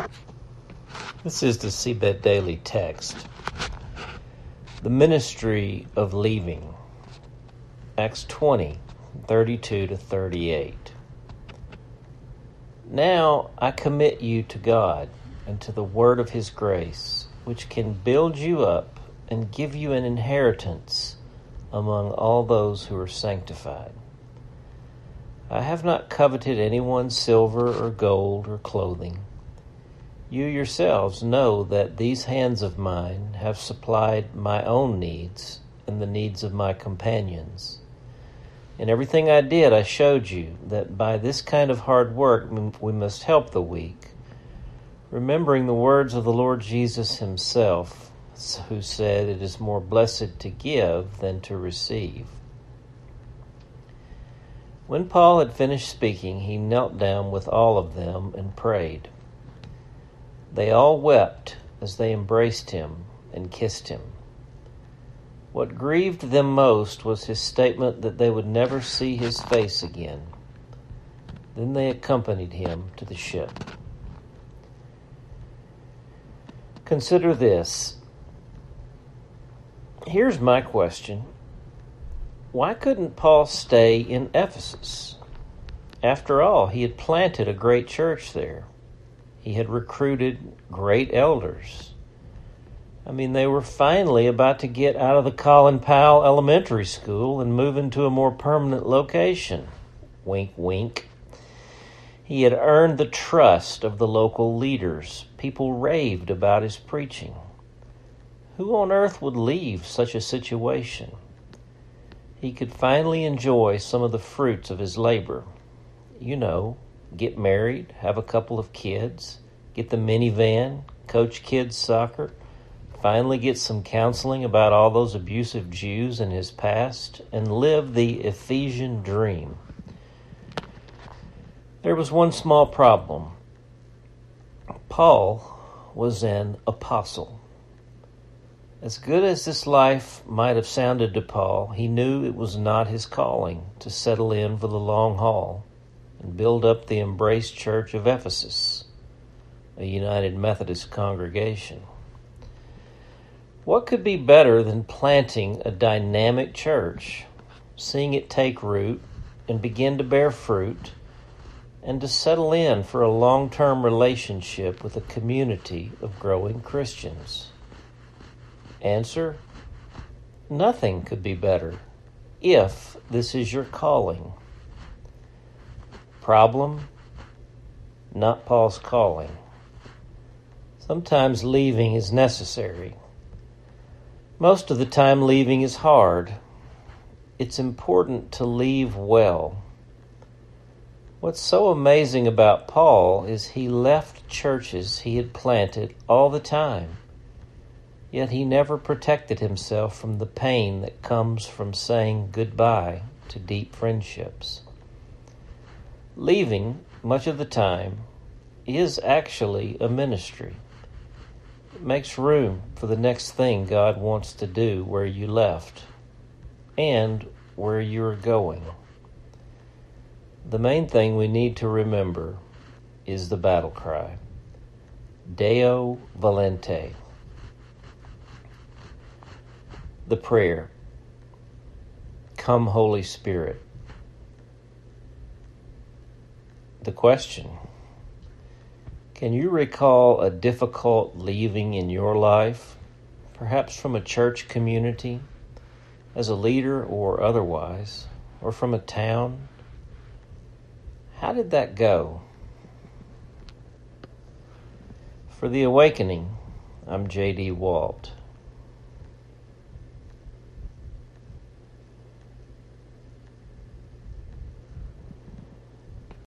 This is the Seabed Daily Text. The ministry of leaving. Acts 20, 32-38. Now I commit you to God and to the word of his grace, which can build you up and give you an inheritance among all those who are sanctified. I have not coveted anyone's silver or gold or clothing. You yourselves know that these hands of mine have supplied my own needs and the needs of my companions. In everything I did, I showed you that by this kind of hard work we must help the weak, remembering the words of the Lord Jesus himself, who said, "It is more blessed to give than to receive." When Paul had finished speaking, he knelt down with all of them and prayed. They all wept as they embraced him and kissed him. What grieved them most was his statement that they would never see his face again. Then they accompanied him to the ship. Consider this. Here's my question. Why couldn't Paul stay in Ephesus? After all, he had planted a great church there. He had recruited great elders. They were finally about to get out of the Colin Powell Elementary School and move into a more permanent location. Wink, wink. He had earned the trust of the local leaders. People raved about his preaching. Who on earth would leave such a situation? He could finally enjoy some of the fruits of his labor. Get married, have a couple of kids, get the minivan, coach kids soccer, finally get some counseling about all those abusive Jews in his past, and live the Ephesian dream. There was one small problem. Paul was an apostle. As good as this life might have sounded to Paul, he knew it was not his calling to settle in for the long haul and build up the Embrace Church of Ephesus, a United Methodist congregation. What could be better than planting a dynamic church, seeing it take root and begin to bear fruit, and to settle in for a long-term relationship with a community of growing Christians? Answer: nothing could be better if this is your calling. Problem: not Paul's calling. Sometimes leaving is necessary. Most of the time leaving is hard. It's important to leave well. What's so amazing about Paul is he left churches he had planted all the time, yet he never protected himself from the pain that comes from saying goodbye to deep friendships. Leaving, much of the time, is actually a ministry. It makes room for the next thing God wants to do where you left and where you're going. The main thing we need to remember is the battle cry: Deo Volente. The prayer: Come, Holy Spirit. The question: can you recall a difficult leaving in your life, perhaps from a church community, as a leader or otherwise, or from a town? How did that go? For The Awakening, I'm J.D. Walt.